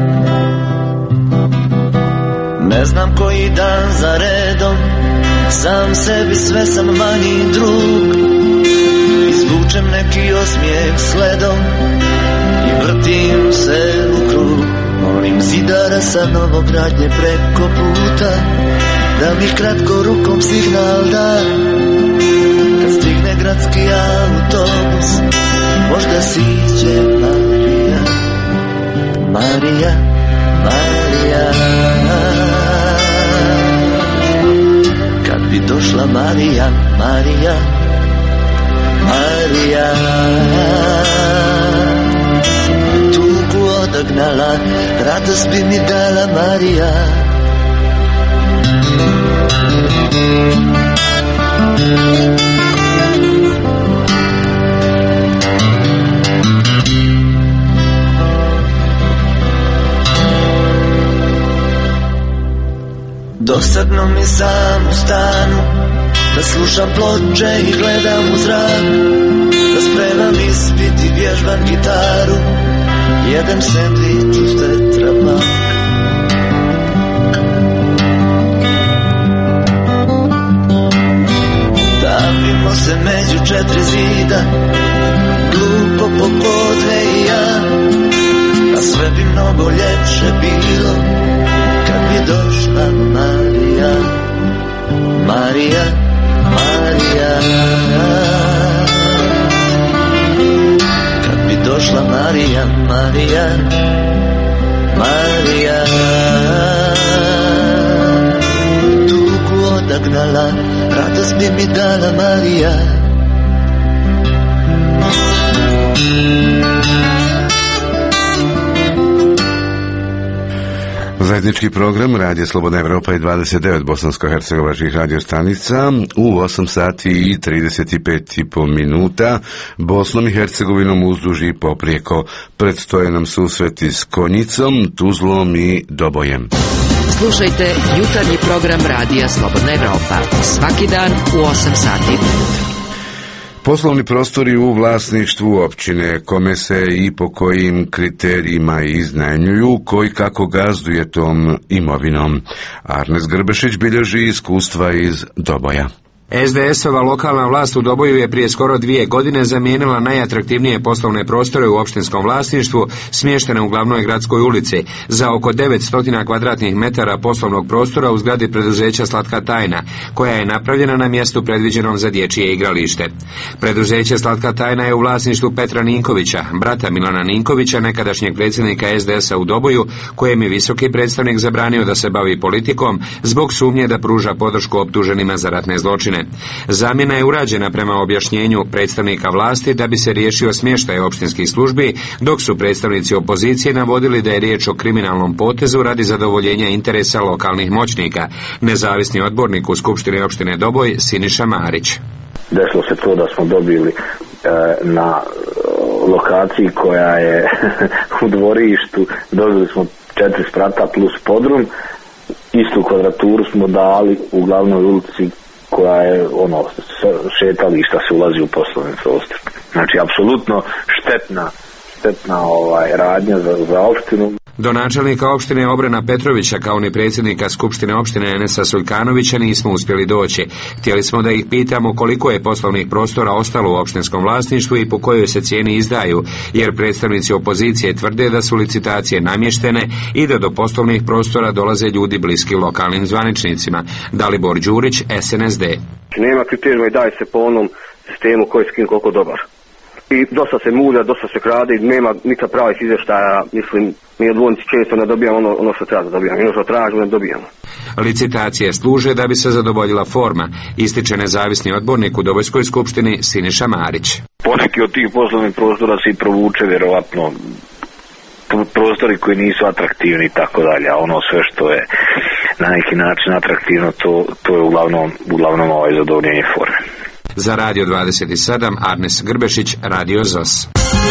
Ne znam koji dan za redom, sam sebi sve sam manji drug. Izvučem neki osmijeh sledom i vrtim se u krug. Molim zidara sa Novogradnje preko puta da mi kratko rukom signal da. Kad stigne gradski autobus, možda siđe Marija, Marija, Marija. Kad bi došla Marija, Marija, Marija, tugu odagnala, radost bi mi dala Marija. Dosadno mi sam u stanu, da slušam ploče i gledam u zrak, da spremam ispit i vježbam gitaru, jedem sendvič uz tetrapak. Davimo se među četiri zida, glupo popodne i ja, a sve bi mnogo ljepše bilo kad bi došla Marija, Marija, Marija. Kad bi došla Marija, Marija, Marija, tugu odagnala, radost bi mi dala Marija. Zajednički program Radija Slobodna Evropa i 29 bosansko-hercegovačkih radiostanica u 8 sati i 35,5 minuta Bosnom i Hercegovinom uzduž i poprijeko. Predstoje nam susreti s Konjicom, Tuzlom i Dobojem. Slušajte jutarnji program Radija Slobodna Evropa svaki dan u 8 sati. Poslovni prostori u vlasništvu općine, kome se i po kojim kriterijima iznajmljuju, koji kako gazduje tom imovinom. Arnes Grbešić bilježi iskustva iz Doboja. SDS-ova lokalna vlast u Doboju je prije skoro 2 godine zamijenila najatraktivnije poslovne prostore u opštinskom vlasništvu smještene u glavnoj gradskoj ulici za oko 900 kvadratnih metara poslovnog prostora u zgradi preduzeća Slatka tajna, koja je napravljena na mjestu predviđenom za dječje igralište. Preduzeće Slatka tajna je u vlasništvu Petra Ninkovića, brata Milana Ninkovića, nekadašnjeg predsjednika SDS-a u Doboju, kojem je visoki predstavnik zabranio da se bavi politikom zbog sumnje da pruža podršku optuženima za ratne zločine. Zamjena je urađena prema objašnjenju predstavnika vlasti da bi se riješio smještaj opštinskih službi, dok su predstavnici opozicije navodili da je riječ o kriminalnom potezu radi zadovoljenja interesa lokalnih moćnika. Nezavisni odbornik u Skupštini opštine Doboj Siniša Marić. Desilo se to da smo dobili na lokaciji koja je u dvorištu, dobili smo 4 sprata plus podrum, istu kvadraturu smo dali u glavnoj ulici koja je šetališta se ulazi u poslovni prostor. Znači, apsolutno štetna radnja za opštinu. Do načelnika opštine Obrena Petrovića kao ni predsjednika Skupštine opštine Enesa Suljkanovića nismo uspjeli doći. Htjeli smo da ih pitamo koliko je poslovnih prostora ostalo u opštinskom vlasništvu i po kojoj se cijeni izdaju, jer predstavnici opozicije tvrde da su licitacije namještene i da do poslovnih prostora dolaze ljudi bliski lokalnim zvaničnicima. Dalibor Đurić, SNSD. Nema kriterijuma i daje se po onom sistemu koji je s kim koliko dobar. I dosta se mulja, dosta se krade i nema nikad pravih izvještaja. Mislim, mi odvodnici često ne dobijamo ono što treba da dobijamo. I ono što tražimo ne dobijamo. Licitacije služe da bi se zadovoljila forma, ističe nezavisni odbornik u Dobojskoj skupštini Siniša Marić. Poneki od tih poslovnih prostora se i provuče vjerovatno prostori koji nisu atraktivni i tako dalje, a ono sve što je na neki način atraktivno, to je uglavnom zadovoljenje forme. Za Radio 27, Arnes Grbešić, Radio ZOS.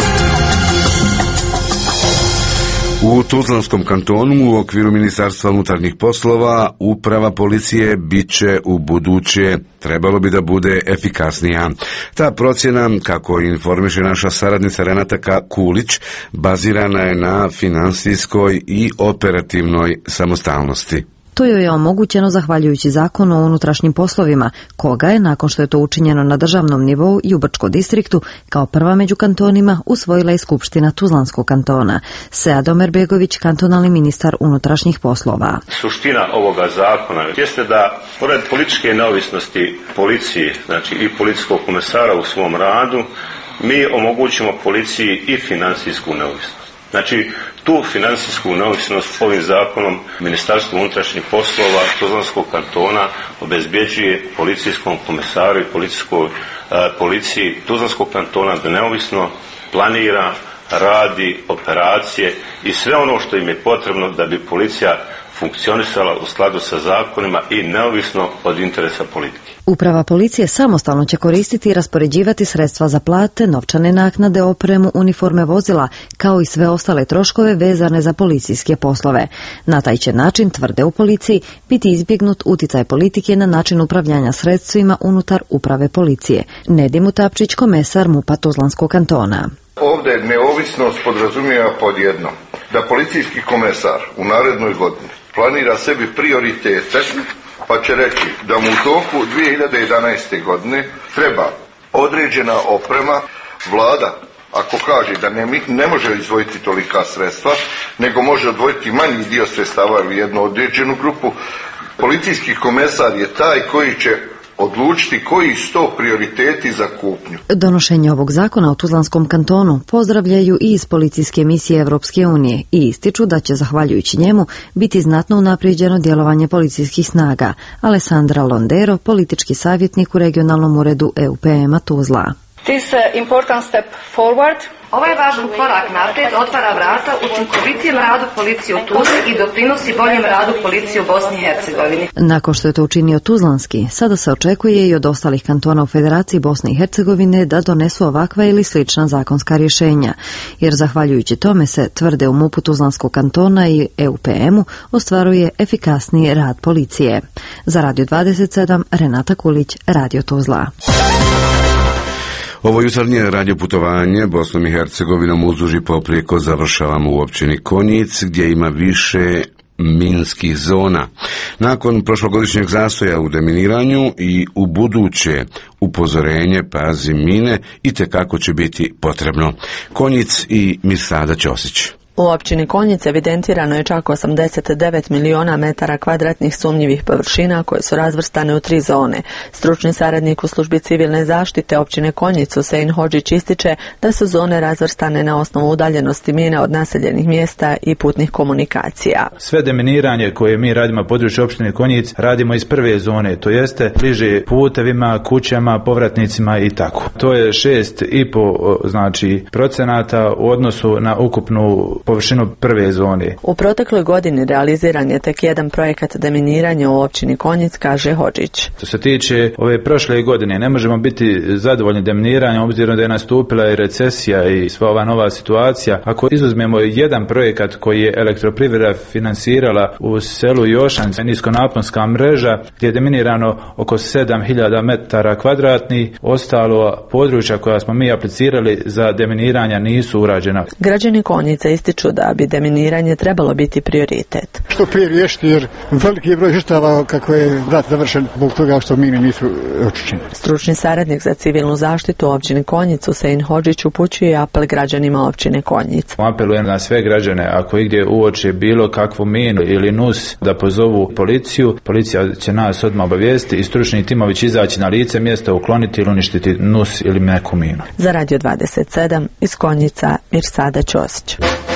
U Tuzlanskom kantonu u okviru Ministarstva unutarnjih poslova uprava policije bit će u buduće, trebalo bi da bude efikasnija. Ta procjena, kako informiše naša saradnica Renata Kulić, bazirana je na finansijskoj i operativnoj samostalnosti. To joj je omogućeno zahvaljujući zakonu o unutrašnjim poslovima, koga je, nakon što je to učinjeno na državnom nivou i u Brčkom distriktu, kao prva među kantonima usvojila i Skupština Tuzlanskog kantona. Sead Omerbegović, kantonalni ministar unutrašnjih poslova. Suština ovoga zakona jeste da, pored političke neovisnosti policiji, znači i policijskog komesara u svom radu, mi omogućimo policiji i financijsku neovisnost. Znači, tu financijsku neovisnost ovim zakonom Ministarstvo unutrašnjih poslova Tuzlanskog kantona obezbjeđuje policijskom komesaru i policiji Tuzlanskog kantona da neovisno planira, radi operacije i sve ono što im je potrebno da bi policija funkcionisala u skladu sa zakonima i neovisno od interesa politike. Uprava policije samostalno će koristiti i raspoređivati sredstva za plate, novčane naknade, opremu, uniforme vozila, kao i sve ostale troškove vezane za policijske poslove. Na taj će način, tvrde u policiji, biti izbjegnut uticaj politike na način upravljanja sredstvima unutar uprave policije. Nedim Utapčić, komesar MUP-a Tuzlanskog kantona. Ovdje neovisnost podrazumijeva pod jedno, da policijski komesar u narednoj godini planira sebi prioritete, pa će reći da mu u toku 2011. godine treba određena oprema. Vlada, ako kaže da ne može izdvojiti tolika sredstva, nego može odvojiti manji dio sredstava u jednu određenu grupu, policijski komesar je taj koji će odlučiti koji su to prioriteti za kupnju. Donošenje ovog zakona u Tuzlanskom kantonu pozdravljaju i iz policijske misije Evropske unije i ističu da će, zahvaljujući njemu, biti znatno unaprijeđeno djelovanje policijskih snaga. Alessandra Londero, politički savjetnik u regionalnom uredu EUPM-a Tuzla. This important step forward. Ovaj važan korak naprijed otvara vrata učinkovitijem radu policije u Tuzli i doprinosi boljem radu policije u Bosni i Hercegovini. Nakon što je to učinio Tuzlanski, sada se očekuje i od ostalih kantona u Federaciji Bosne i Hercegovine da donesu ovakva ili slična zakonska rješenja, jer zahvaljujući tome se, tvrde u MUP-u Tuzlanskog kantona i EUPM-u, ostvaruje efikasniji rad policije. Za Radio 27, Renata Kulić, Radio Tuzla. Ovo jutarnje radioputovanje Bosnom i Hercegovinom uzduž i poprijeko završavamo u općini Konjic, gdje ima više minskih zona. Nakon prošlogodišnjeg zastoja u deminiranju i u buduće upozorenje pazi mine itekako će biti potrebno. Konjic i Mirsada Ćosić. U općini Konjic evidentirano je čak 89 miliona metara kvadratnih sumnjivih površina koje su razvrstane u 3 zone. Stručni saradnik u službi civilne zaštite općine Konjic Husein Hodžić ističe da su zone razvrstane na osnovu udaljenosti mina od naseljenih mjesta i putnih komunikacija. Sve deminiranje koje mi radimo na području općine Konjic radimo iz prve zone, to jeste bliže putevima, kućama, povratnicima i tako. To je 6,5 procenata u odnosu na ukupnu površinu prve zone. U protekloj godini realiziran je tek jedan projekat deminiranja u općini Konjic, kaže Hodžić. Što se tiče ove prošle godine, ne možemo biti zadovoljni deminiranjem obzirom da je nastupila i recesija i sva ova nova situacija. Ako izuzmemo jedan projekat koji je elektroprivreda finansirala u selu Jošan, niskonaponska mreža, gdje je deminirano oko 7000 metara kvadratnih, ostalo područja koja smo mi aplicirali za deminiranja nisu urađena. Građani Konjica ističu da bi deminiranje trebalo biti prioritet. Što prije riješiti, jer veliki je broj žrtava kako je rat završen zbog toga što mine nisu očišćene. Stručni saradnik za civilnu zaštitu u općini Konjic Husein Hodžić upućuje apel građanima općine Konjic. Apelujem na sve građane, ako igdje uoče bilo kakvu minu ili nus, da pozovu policiju. Policija će nas odmah obavijestiti i stručni timovi će izaći na lice mjesta, ukloniti ili uništiti nus ili neku minu. Za Radio 27 iz Konjica, Mirsada Ćosić.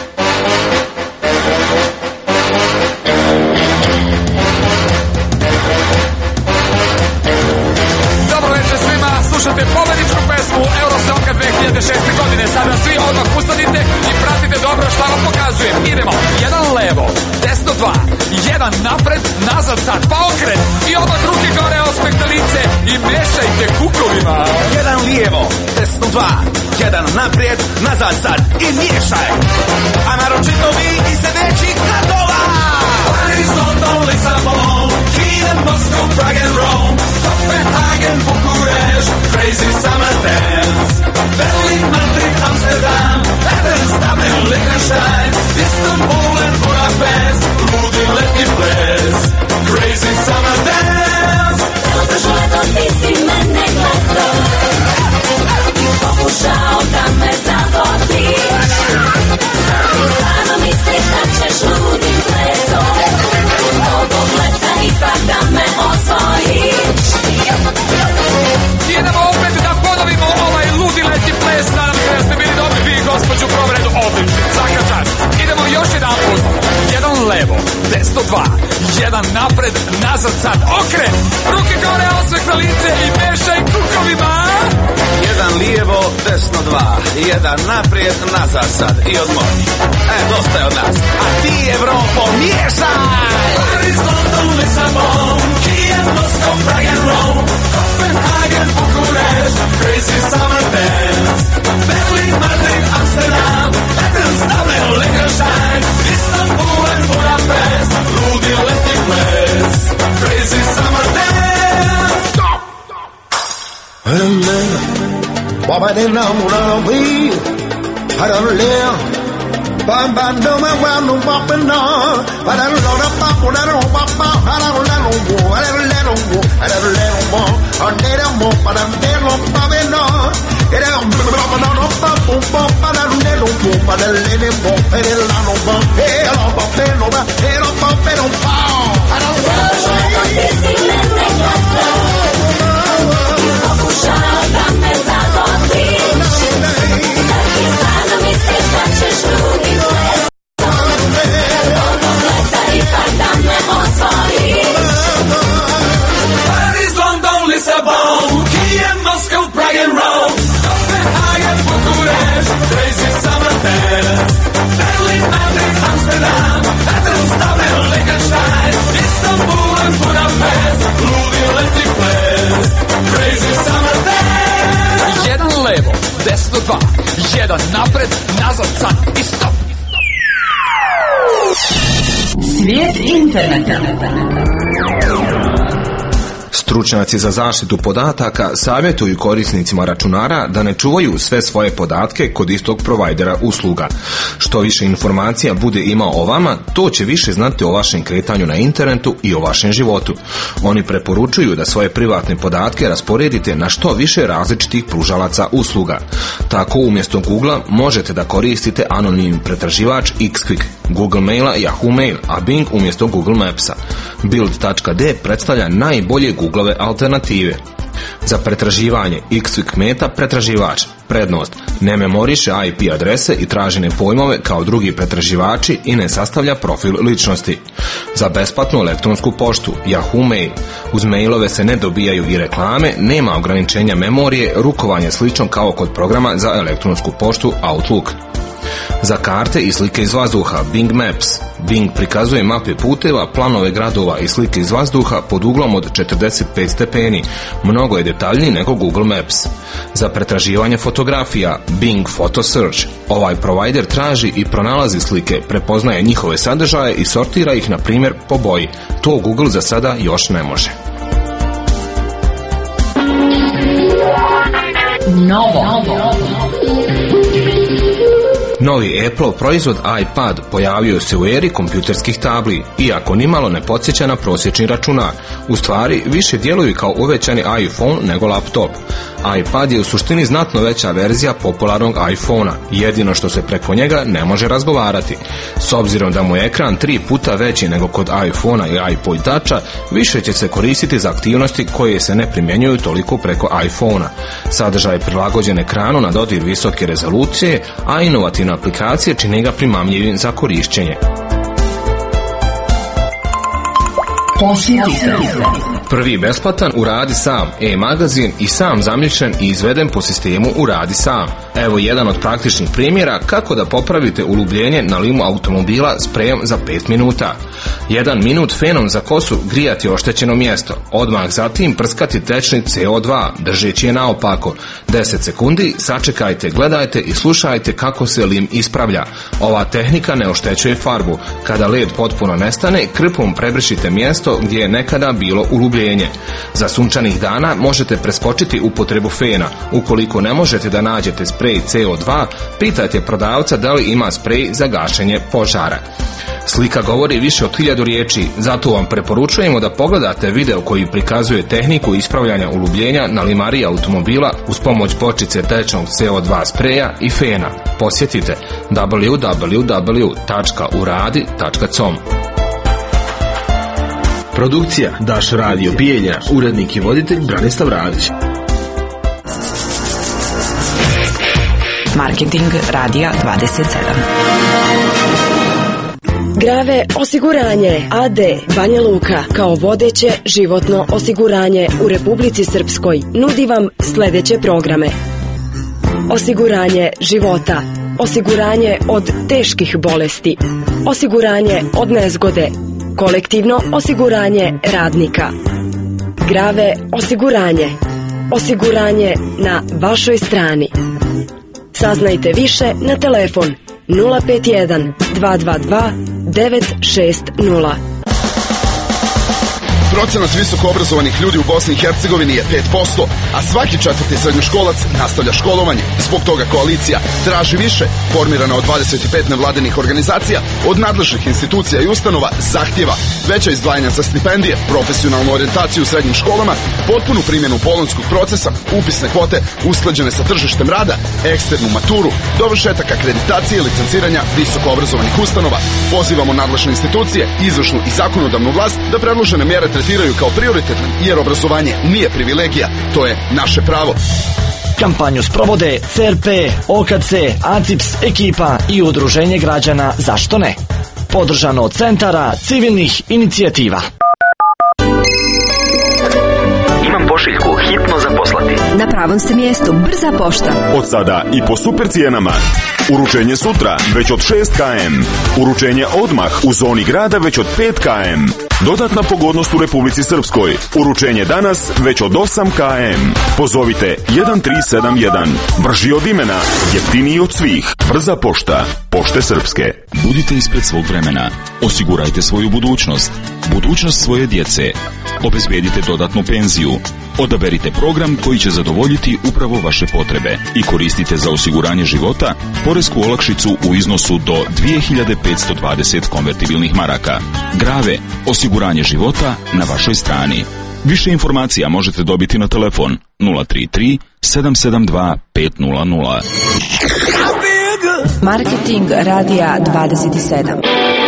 Slušate pobjedničku pesmu Eurosonga 2006. godine. Sada svi odmah ustanite i pratite dobro šta vam pokazujem. Idemo, jedan levo, desno 2, jedan napred, nazad sad, pa okret i odmah ruke gore ospekte lice i mešajte kukovima. Jedan lijevo, desno 2, jedan naprijed, nazad sad i miješaj. A naročito vi iz većih gradova. Paris, London, Lisabon, Kiev, Moscow, Prague and Rome, Copenhagen, Bucharest, crazy summer dance. Berlin, Madrid, Amsterdam, Athens, Dublin, Liechtenstein, Istanbul and Budapest, ludi letnji ples, crazy summer dance. Zato što ti si mene gledao i pokušao da me zavodiš. Stvarno misliš da ćeš ludim plesom ovog leta ipak da me osvojiš. Idemo opet da ponovimo ovaj ludi letnji ples. Nadam se da ste bili dobri vi, gospođu, prvom redu odlični. Svaka čast. 102, jedan napred, nazad sad, okret, ruke gore, osmeh na lice i mešaj kukovima. Jedan lijevo, desno dva, jedan naprijed, nazad sad i odmori. Dosta je od nas, a ti Evropo miješaj! Paris, London, Lisabon, Kiev, Moskva, Prague and Rome, Copenhagen, Bucharest, crazy summer dance, Berlin, Madrid, Amsterdam, Athens, Dublin, Liechtenstein, Istanbul and Budapest, ludi letni ples, crazy summer dance. Stop! Baba de na mura we harale bamba no ma wa no baba na para lo da pa pura no baba para lo no wo para lo mo andera mo para de lo baba no era baba no pa para lo wo para le mo para la no ba era baba no ba era baba no pa para lo Pokušavame zagoditi, svaki stano misliš da ćeš drugi plestom, drugog leta ipak da me osvojiš. Paris, London, Lisabon, Kiev, Moskva, Prague and Rome, Copenhagen, Bucharest, crazy summer dance, Berlin, Madrid, Amsterdam, Athens, Dublin, Liechtenstein, Istanbul and Budapest, ludi letni ples, crazy summer dance. Jedan levo, desno dva, jedan napred, nazad sad i stop. Svijet interneta. Stručnjaci za zaštitu podataka savjetuju korisnicima računara da ne čuvaju sve svoje podatke kod istog provajdera usluga. Što više informacija bude imao o vama, to će više znati o vašem kretanju na internetu i o vašem životu. Oni preporučuju da svoje privatne podatke rasporedite na što više različitih pružalaca usluga. Tako umjesto Googlea možete da koristite anonimni pretraživač Xquick, Google Maila, Yahoo Mail, a Bing umjesto Google Mapsa. Build.d predstavlja najbolje Googleove alternative. Za pretraživanje Xquick meta pretraživač. Prednost: ne memoriše IP adrese i tražene pojmove kao drugi pretraživači i ne sastavlja profil ličnosti. Za besplatnu elektronsku poštu Yahoo Mail. Uz mailove se ne dobijaju i reklame, nema ograničenja memorije, rukovanje slično kao kod programa za elektronsku poštu Outlook. Za karte i slike iz vazduha Bing Maps. Bing prikazuje mape puteva, planove gradova i slike iz vazduha pod uglom od 45 stepeni. Mnogo je detaljniji nego Google Maps. Za pretraživanje fotografija Bing Photo Search. Ovaj provider traži i pronalazi slike, prepoznaje njihove sadržaje i sortira ih na primjer po boji. To Google za sada još ne može. Novi Apple proizvod iPad pojavio se u eri kompjuterskih tabli, iako nimalo ne podsjeća na prosječni računar. U stvari, više djeluju kao uvećani iPhone nego laptop. iPad je u suštini znatno veća verzija popularnog iPhona, jedino što se preko njega ne može razgovarati. S obzirom da mu je ekran 3 puta veći nego kod iPhona i iPod Toucha, više će se koristiti za aktivnosti koje se ne primjenjuju toliko preko iPhona. Sadržaj je prilagođen ekranu na dodir visoke rezolucije, a inovativne aplikacije čine ga primamljivim za korišćenje. Prvi besplatan Uradi sam e-magazin i sam zamišljen i izveden po sistemu Uradi sam. Evo jedan od praktičnih primjera kako da popravite ulubljenje na limu automobila sprejom za 5 minuta. 1 minut fenom za kosu grijati oštećeno mjesto. Odmah zatim prskati tečni CO2 držeći je naopako. 10 sekundi sačekajte, gledajte i slušajte kako se lim ispravlja. Ova tehnika ne oštećuje farbu. Kada led potpuno nestane, krpom prebrišite mjesto gdje je nekada bilo ulubljenje. Za sunčanih dana možete preskočiti upotrebu fena. Ukoliko ne možete da nađete sprej CO2, pitajte prodavca da li ima sprej za gašenje požara. Slika govori više od 1000 riječi, zato vam preporučujemo da pogledate video koji prikazuje tehniku ispravljanja ulubljenja na limariji automobila uz pomoć bočice tečnog CO2 spreja i fena. Posjetite www.uradi.com. Produkcija Daš Radio Bijeljina, urednik i voditelj Branislav Radić. Marketing Radija 27. Grave osiguranje AD Banja Luka kao vodeće životno osiguranje u Republici Srpskoj nudi vam sljedeće programe: osiguranje života, osiguranje od teških bolesti, osiguranje od nezgode, kolektivno osiguranje radnika, Grave osiguranje, osiguranje na vašoj strani. Saznajte više na telefon 051 222 960. Procenat visoko obrazovanih ljudi u Bosni i Hercegovini je 5%, a svaki četvrti srednjoškolac nastavlja školovanje. Zbog toga koalicija traži više, formirana od 25 nevladinih organizacija, od nadležnih institucija i ustanova zahtjeva veća izdvajanja za stipendije, profesionalnu orijentaciju u srednjim školama, potpunu primjenu bolonjskog procesa, upisne kvote usklađene sa tržištem rada, eksternu maturu, dovršetak akreditacije i licenciranja visoko obrazovanih ustanova. Pozivamo nadležne institucije, izvršnu i zakonodavnu vlast da predložene mjere tretiraju kao prioritetne, jer obrazovanje nije privilegija, to je naše pravo. Kampanju sprovode CRP, OKC, ACIPS, ekipa i Udruženje građana Zašto ne? Podržano od Centara civilnih inicijativa. Imam pošiljku hitno za poslati. Na pravom ste mjestu, brza pošta. Od sada i po super cijenama. Uručenje sutra već od 6 km. Uručenje odmah u zoni grada već od 5 km. Dodatna pogodnost u Republici Srpskoj. Uručenje danas već od 8 km. Pozovite 1371. Brži od imena, jeftiniji od svih. Brza pošta. Pošte Srpske. Budite ispred svog vremena. Osigurajte svoju budućnost. Budućnost svoje djece. Obezbedite dodatnu penziju. Odaberite program koji će zadovoljiti upravo vaše potrebe i koristite za osiguranje života poresku olakšicu u iznosu do 2520 konvertibilnih maraka. Grave, osiguranje života na vašoj strani. Više informacija možete dobiti na telefon 033 772 500. Marketing radija 27.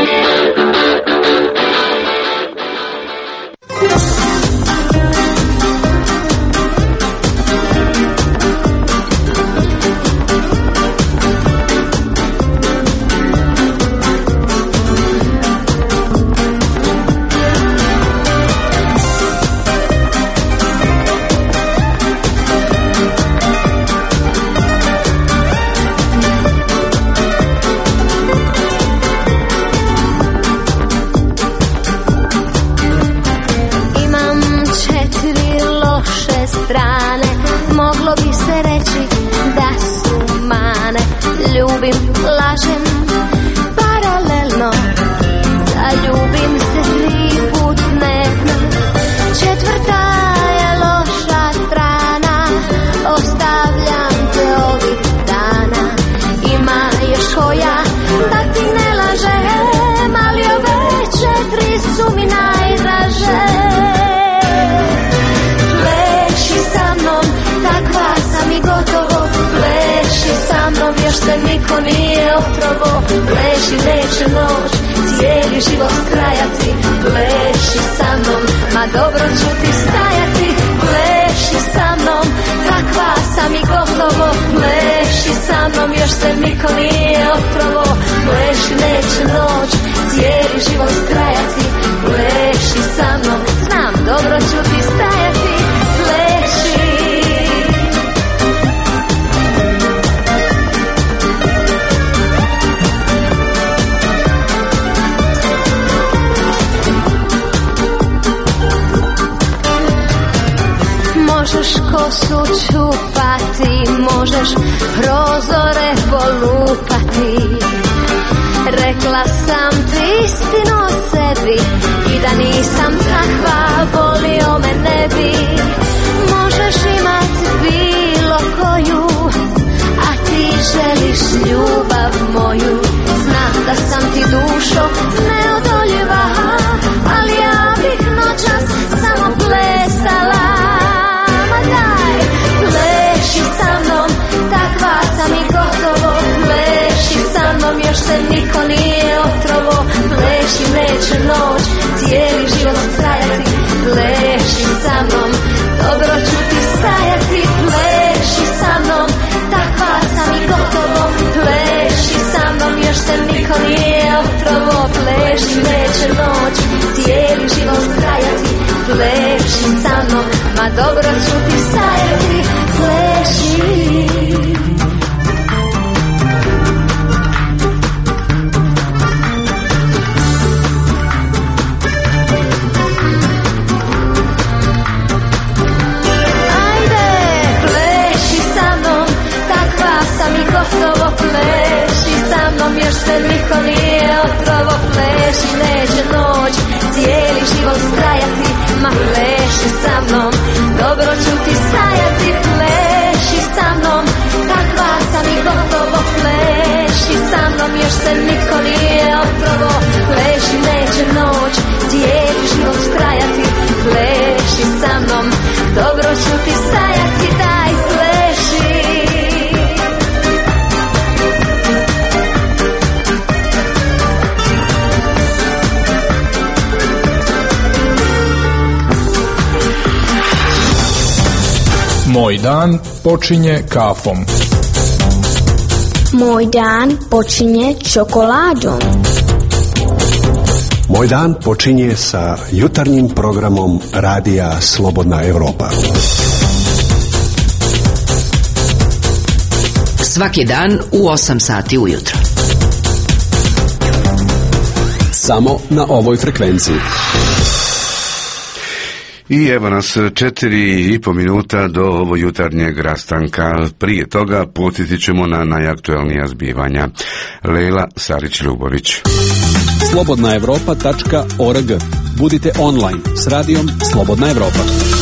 Niko nije otrovo, pleši neće noć, cijeli život trajati. Pleši sa mnom, ma dobro ću ti stajati. Pleši sa mnom, takva sam i gotovo. Pleši sa mnom, još se niko nije otrovo. Pleši neće noć, cijeli život trajati. Pleši sa mnom, znam dobro ću ti stajati. Pleši. Možeš kosu čupati, možeš prozore polupati. Rekla sam ti istinu o sebi i da nisam takva, volio me ne bi. Možeš imat bilo koju, a ti želiš ljubav moju. Znam da sam ti dušo neodoljiva, ali ja bih noćas samo plesala. Pleši sa mnom, takva sam i gotovo. Pleši sa mnom, još se niko nije otrovo. Pleši neće noć, cijeli život trajati. Pleši sa mnom, dobro ću ti stajati. Pleši sa mnom, takva sam i gotovo. Pleši sa mnom, još se niko nije otrovo. Pleši pleši, neće noć cijeli život trajati. Pleši sa mnom, ma dobro ću ti stajati. Pleši. Gotovo pleši sa mnom, još se niko nije otrovo. Pleši, neće noć cijeli život trajati. Ma pleši sa mnom, dobro ću ti stajati. Pleši sa mnom, takva sam i gotovo. Pleši sa mnom, još se niko nije otrovo. Pleši, neće noć cijeli život trajati. Pleši sa mnom, dobro ću ti stajati. Daj pleši. Moj dan počinje kafom. Moj dan počinje čokoladom. Moj dan počinje sa jutarnjim programom Radija Slobodna Evropa. Svaki dan u 8 sati ujutro. Samo na ovoj frekvenciji. I evo nas 4,5 minuta do ovo jutarnjeg rastanka. Prije toga podsjetit ćemo na najaktuelnija zbivanja. Lejla Sarić-Ljubović. Slobodnaevropa.org. Budite online s radijom Slobodna Evropa.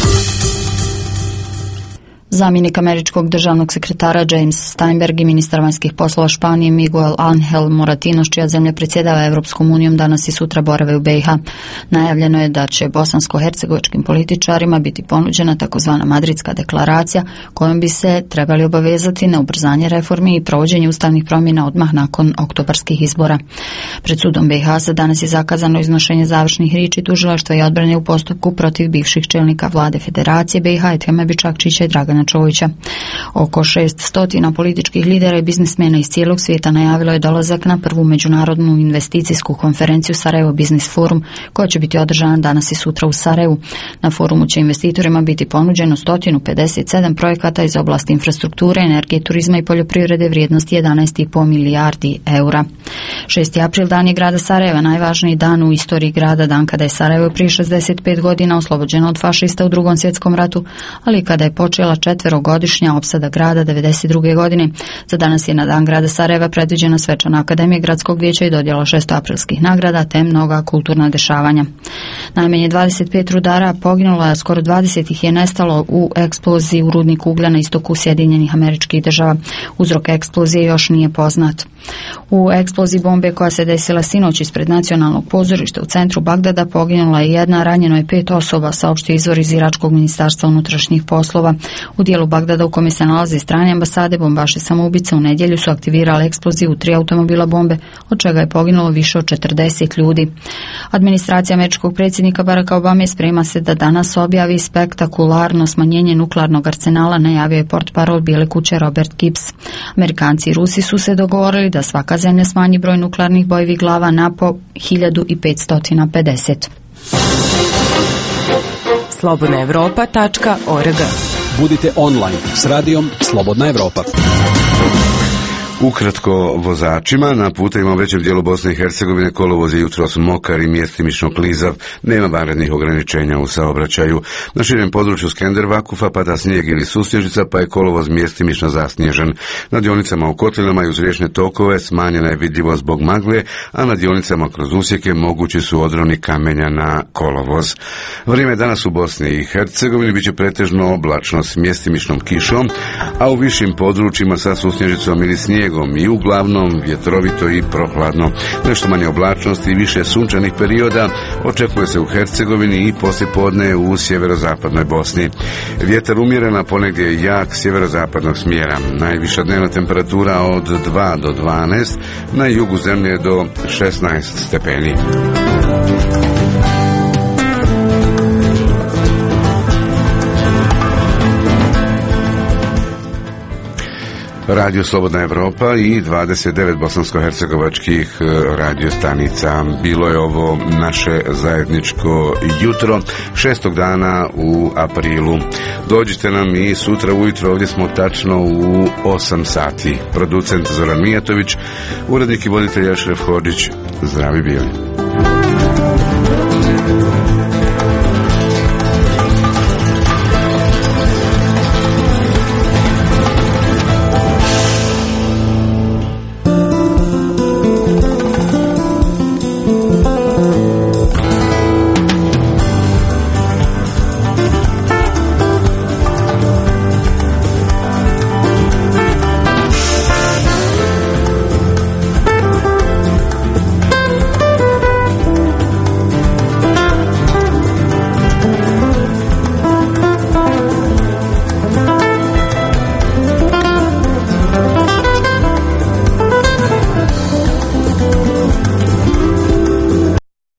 Zamjenik američkog državnog sekretara James Steinberg i ministar vanjskih poslova Španije Miguel Ángel Moratinos, čija zemlja predsjedava Evropskom unijom, danas i sutra borave u BiH. Najavljeno je da će bosansko-hercegovačkim političarima biti ponuđena takozvana Madridska deklaracija kojom bi se trebali obavezati na ubrzanje reformi i provođenje ustavnih promjena odmah nakon oktobarskih izbora. Pred sudom BiH za danas je zakazano iznošenje završnih riječi tužilaštva i odbrane u postupku protiv bivših čelnika vlade Federacije BiH Etema Čakčića i Dragana Čovića. Oko 600 političkih lidera i biznismena iz cijelog svijeta najavilo je dolazak na prvu međunarodnu investicijsku konferenciju Sarajevo Business Forum, koja će biti održana danas i sutra u Sarajevu. Na forumu će investitorima biti ponuđeno 157 projekata iz oblasti infrastrukture, energije, turizma i poljoprivrede vrijednosti 11,5 milijardi eura. 6. april dan je grada Sarajeva, najvažniji dan u istoriji grada, dan kada je Sarajevo prije 65 godina oslobođeno od fašista u Drugom svjetskom ratu, ali kada je počela 4-godišnja opsada grada 1992. godine. Za danas je na dan grada Sarajeva predviđena svečana akademija gradskog vijeća i dodjela 6. aprilskih nagrada te mnoga kulturna dešavanja. Najmanje 25 rudara poginulo, a skoro 20 ih je nestalo u eksploziji u rudniku uglja na istoku Sjedinjenih Američkih Država. Uzrok eksplozije još nije poznat. U eksploziji bombe koja se desila sinoć ispred nacionalnog pozorišta u centru Bagdada poginula je jedna, ranjeno je 5 osoba, saopštio izvor iz Iračkog ministarstva unutrašnjih poslova. U dijelu Bagdada u kome se nalaze strane ambasade, bombaši samoubice u nedjelju su aktivirali eksploziju u 3 automobila bombe, od čega je poginulo više od 40 ljudi. Administracija američkog predsjednika Baracka Obame sprema se da danas objavi spektakularno smanjenje nuklearnog arsenala, najavio je portparol Bijele kuće Robert Gibbs. Amerikanci i Rusi su se dogovorili da svaka zemlja smanji broj nuklearnih bojevih glava na po 1550. Slobodnaevropa.org. Budite online s radijom Slobodna Evropa. Ukratko vozačima, na putevima u većem dijelu Bosne i Hercegovine kolovoz je jutros mokar i mjestimično klizav, nema vanrednih ograničenja u saobraćaju. Na širem području Skender-Vakufa pada snijeg ili susnježica, pa je kolovoz mjestimično zasnježen. Na dionicama u Kotlinama i uz riječne tokove smanjena je vidljivost zbog magle, a na dionicama kroz usjeke mogući su odroni kamenja na kolovoz. Vrijeme danas u Bosni i Hercegovini biće pretežno oblačno s mjestimičnom kišom, a u višim područjima sa susnježicom ili snijegom i uglavnom vjetrovito i prohladno. Nešto manje oblačnosti i više sunčanih perioda očekuje se u Hercegovini i poslijepodne u sjeverozapadnoj Bosni. Vjetar umjeren, a ponegdje jak sjeverozapadnog smjera. Najviša dnevna temperatura od 2 do 12, na jugu zemlje do 16 stepeni. Radio Slobodna Evropa i 29 bosansko-hercegovačkih radio stanica. Bilo je ovo naše zajedničko jutro 6. dana u aprilu. Dođite nam i sutra ujutro, ovdje smo tačno u 8 sati. Producent Zoran Mijatović, urednik i voditelj Ašref Hodžić. Zdravi bili.